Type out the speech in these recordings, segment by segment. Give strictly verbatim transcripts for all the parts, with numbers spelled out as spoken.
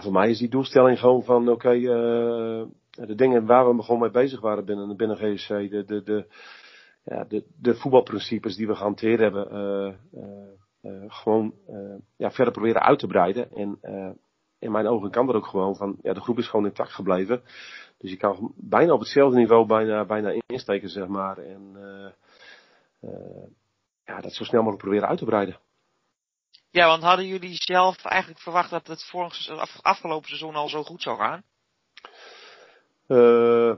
voor mij is die doelstelling gewoon van oké, okay, uh, de dingen waar we gewoon mee bezig waren binnen, binnen G S C, de, de, de, ja, de, de voetbalprincipes die we gehanteerd hebben, uh, uh, uh, gewoon uh, ja, verder proberen uit te breiden. En uh, in mijn ogen kan dat ook gewoon van, ja, de groep is gewoon intact gebleven. Dus je kan bijna op hetzelfde niveau bijna, bijna insteken, zeg maar. En uh, uh, ja, dat zo snel mogelijk proberen uit te breiden. Ja, want hadden jullie zelf eigenlijk verwacht dat het vorig, af, afgelopen seizoen al zo goed zou gaan? Uh,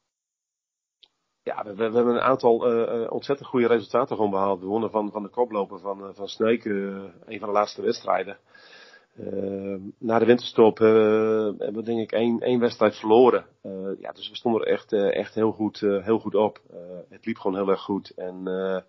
ja, we, we, we hebben een aantal uh, ontzettend goede resultaten gewoon behaald. We wonnen van, van de koploper van, uh, van Sneek, uh, een van de laatste wedstrijden. Uh, na de winterstop uh, hebben we denk ik één, één wedstrijd verloren. Uh, ja, dus we stonden er echt, uh, echt heel, goed, uh, heel goed op. Uh, het liep gewoon heel erg goed. En uh,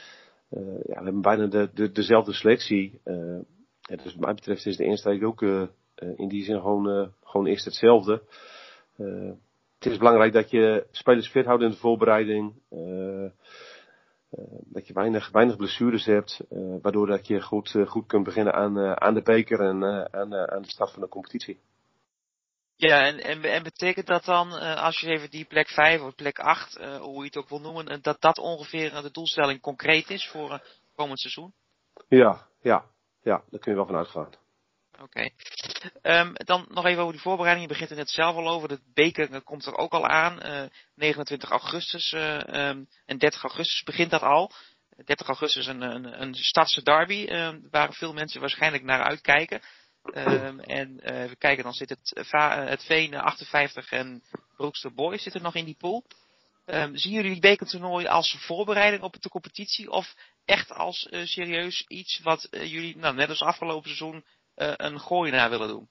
uh, ja, we hebben bijna de, de, dezelfde selectie. Uh, ja, dus wat mij betreft is de insteek ook uh, uh, in die zin gewoon, uh, gewoon eerst hetzelfde. Uh, het is belangrijk dat je spelers fit houdt in de voorbereiding. Uh, uh, dat je weinig, weinig blessures hebt. Uh, waardoor dat je goed, uh, goed kunt beginnen aan, uh, aan de beker en uh, aan, uh, aan de start van de competitie. Ja, en, en, en betekent dat dan, uh, als je even die plek vijf of plek acht, uh, hoe je het ook wil noemen, uh, dat dat ongeveer uh, de doelstelling concreet is voor uh, komend seizoen? Ja, ja, ja, daar kun je wel van uitgaan. Oké. Okay. Um, dan nog even over die voorbereiding. Je begint er net zelf al over. De beker uh, komt er ook al aan. Uh, negenentwintig augustus uh, um, en dertig augustus begint dat al. dertig augustus een, een, een stadse derby, uh, waar veel mensen waarschijnlijk naar uitkijken. Um, en uh, even kijken, dan zit het, uh, het Veen achtenvijftig en Broekster Boys zitten nog in die pool. Um, zien jullie die bekertoernooi als voorbereiding op de competitie of echt als uh, serieus iets wat uh, jullie, nou, net als afgelopen seizoen, uh, een gooi naar willen doen?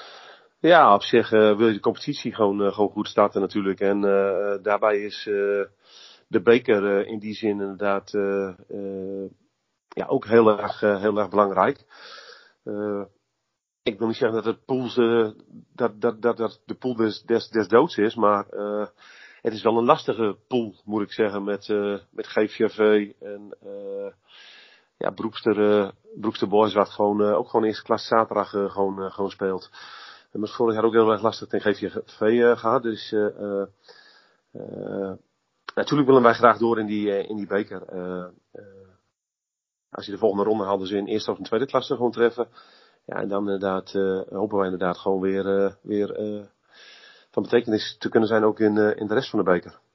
Ja, op zich uh, wil je de competitie gewoon, uh, gewoon goed starten natuurlijk. En uh, daarbij is uh, de beker uh, in die zin inderdaad uh, uh, ja, ook heel erg, uh, heel erg belangrijk. Uh, ik wil niet zeggen dat het pools, uh, dat, dat, dat, dat de pool des, des, des doods is, maar uh, het is wel een lastige pool, moet ik zeggen, met, uh, met G V V en uh, ja, Broekster, uh, Broekster Boys, wat gewoon, uh, ook gewoon eerste klas zaterdag uh, gewoon, uh, gewoon speelt. En dat is vorig jaar ook heel erg lastig tegen G V V uh, gehad, dus uh, uh, uh, natuurlijk willen wij graag door in die, uh, in die beker. Uh, uh, als je de volgende ronde haalt, dus in eerste of een tweede klasse gewoon treffen. Ja, en dan inderdaad uh, hopen wij inderdaad gewoon weer, uh, weer uh, van betekenis te kunnen zijn ook in, uh, in de rest van de beker.